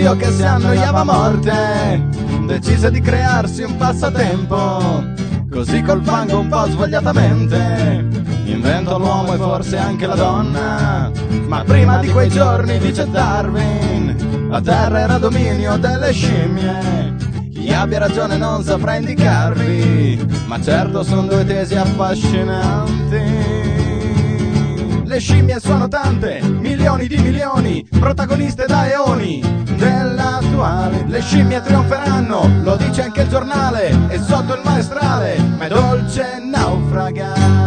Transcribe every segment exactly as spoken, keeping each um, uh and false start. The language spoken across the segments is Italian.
zio che si annoiava a morte decise di crearsi un passatempo, così col fango un po' svogliatamente inventò l'uomo e forse anche la donna. Ma prima di quei giorni, dice Darwin, la terra era dominio delle scimmie. Chi abbia ragione non saprà indicarvi, ma certo sono due tesi affascinanti. Le scimmie sono tante, milioni di milioni, protagoniste da eoni dell'attuale. Le scimmie trionferanno, lo dice anche il giornale, e sotto il maestrale ma è dolce naufragare.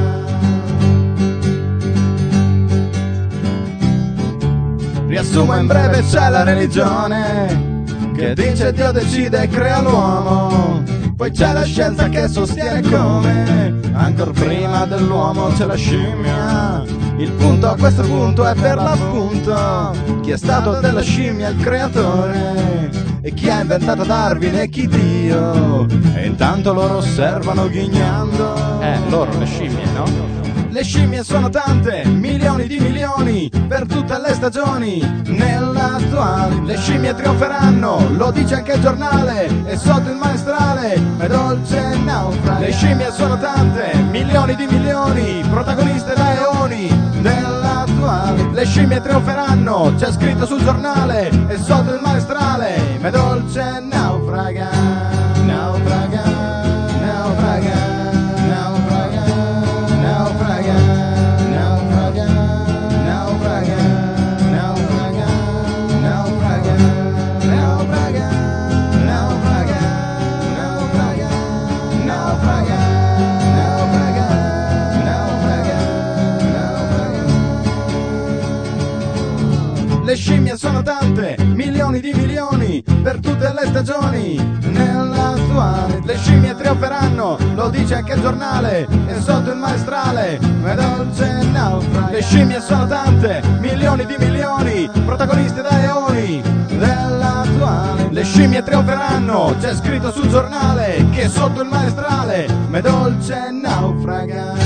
Riassumo in breve, c'è la religione che dice Dio decide e crea l'uomo, poi c'è la scienza che sostiene come ancor prima dell'uomo c'è la scimmia. Il punto a questo punto è per l'appunto chi è stato della scimmia il creatore e chi ha inventato Darwin e chi Dio, e intanto loro osservano ghignando. Eh, loro le scimmie, no? Le scimmie sono tante, milioni di milioni, per tutte le stagioni nell'attuale. Le scimmie trionferanno, lo dice anche il giornale, e sotto il maestrale è dolce naufrago. Le scimmie sono tante, milioni di milioni, protagoniste da eoni dell'attuale. Le scimmie trionferanno, c'è scritto sul giornale, e sotto il maestrale è dolce naufraga, naufraga, naufraga. Le scimmie sono tante, milioni di milioni, per tutte le stagioni nell'attuale. Le scimmie trionferanno, lo dice anche il giornale, e sotto il maestrale è dolce naufrago. Le scimmie sono tante, milioni di milioni, protagoniste da eoni dell'attuale. Le scimmie trionferanno, c'è scritto sul giornale, che sotto il maestrale è dolce naufraga.